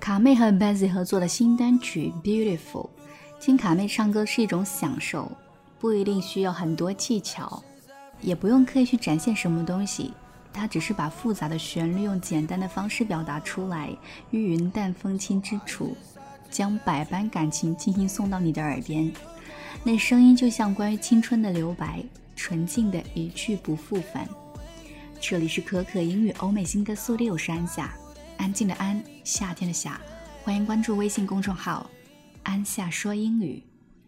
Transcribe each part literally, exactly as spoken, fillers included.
卡妹和 Bazzi 合作的新单曲 Beautiful， 听卡妹唱歌是一种享受，不一定需要很多技巧，也不用刻意去展现什么东西，她只是把复杂的旋律用简单的方式表达出来，于云淡风轻之处，将百般感情轻轻送到你的耳边。那声音就像关于青春的留白，纯净的一去不复返。这里是可可英语欧美新歌速递，我是安夏，安静的安，夏天的夏，欢迎关注微信公众号安夏说英语。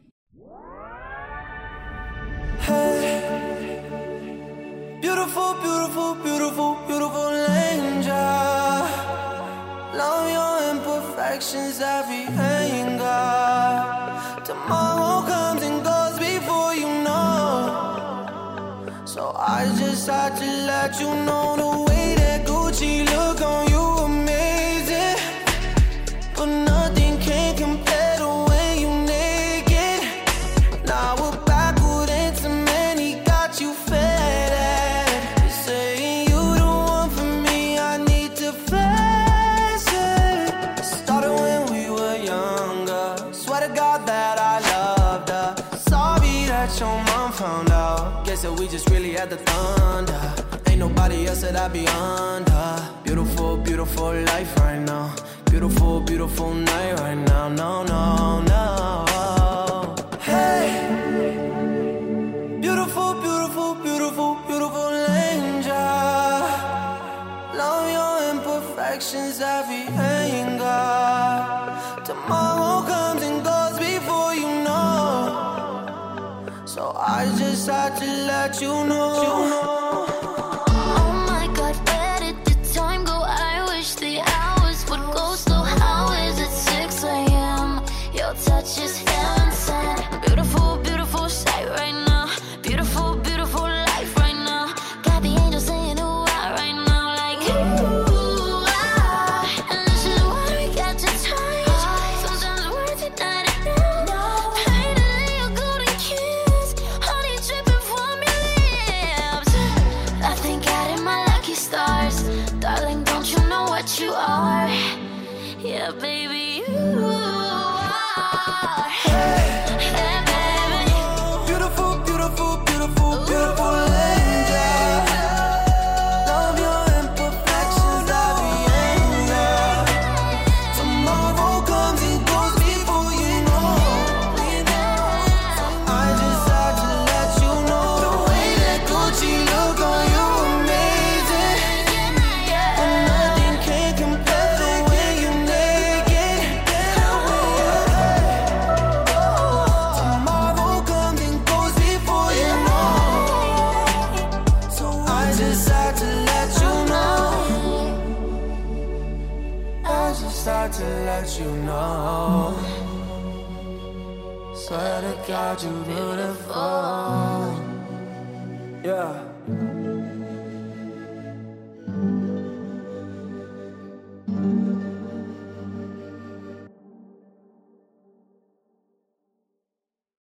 Hey, beautiful, beautiful, beautiful, beautiful angel. Love your imperfections, every anger. Tomorrow comes and goes before you know. So I just had to let you know the way that Gucci look on you amazing. But nothing can compare the way you naked. Now we're backward into many, got you fed. You're saying you the one for me, I need to flex it. Started when we were younger, swear to God that I loved her. Sorry that your mom found out, guess that we just really had the thunder. Ain't nobody else that I be under. Beautiful, beautiful life right now. Beautiful, beautiful night right now. No, no, no. Hey, beautiful, beautiful, beautiful, beautiful angel. Love your imperfections, every anger. Tomorrow comes and goes before you know. So I just had to let you know. You know. Touch is heaven sent. Beautiful, beautiful sight right now. Beautiful, beautiful life right now. Got the angels saying ooh ah right now, like ooh ah. And this is why we got to touch. Sometimes words are not enough. Finally a golden kiss, honey dripping from your lips. I thank God in my lucky stars, darling. Don't you know what you are? Yeah, baby, you. To let you know, swear to God you beautiful, yeah.